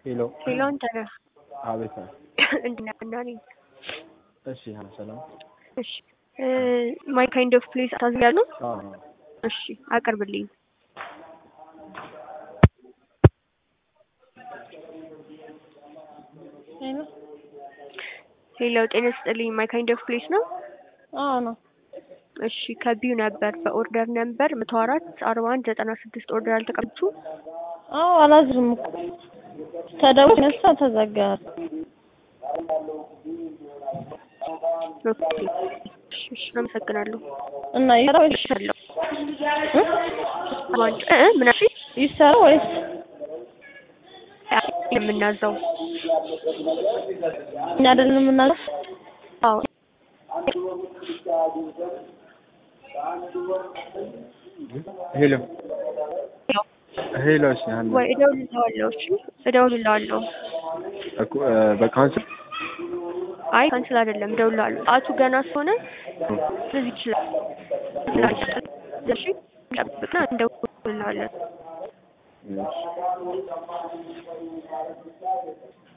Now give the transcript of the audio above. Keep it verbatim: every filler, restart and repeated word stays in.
ሄሎ ሄሎ አንተ ነህ? አቤት። እንዴት ነህ? እሺ ሰላም። እሺ ማይ ካይንድ ኦፍ ፕሌስ ታዝያለሁ። አዎ እሺ አቅርብልኝ። ሄሎ ሄሎ ጤና ይስጥልኝ። ማይ ካይንድ ኦፍ ፕሌስ ነው? አዎ ነው። እሺ ከቢዩ ነበር በኦርደር ነበር መቶ አራት አርባ አንድ ዘጠና ስድስት ኦርደር አልተቀበልኩ? አዎ አላዝም እኮ ተደውሎ ነሳ ተዘጋ። ኦኬ እሺ አመሰግናለሁ። እና ይሰራ ወይስ ይሰራል? እ ምን አልሽኝ? ይሰራ ወይስ የምናዘው? እኛ አይደለም የምናዘው? አዎ ሄሎ ሄሎ እሺ አንዴ ወይ እደውልልሃለሁ። እሺ እደውልልሃለሁ። እኮ በካንስል አይ ካንስል አይደለም እደውልልሃለሁ። ሰዓቱ ገና ስለሆነ ስለዚህ ይችላል። እሺ ጠብቅና እንደውልልሃለን።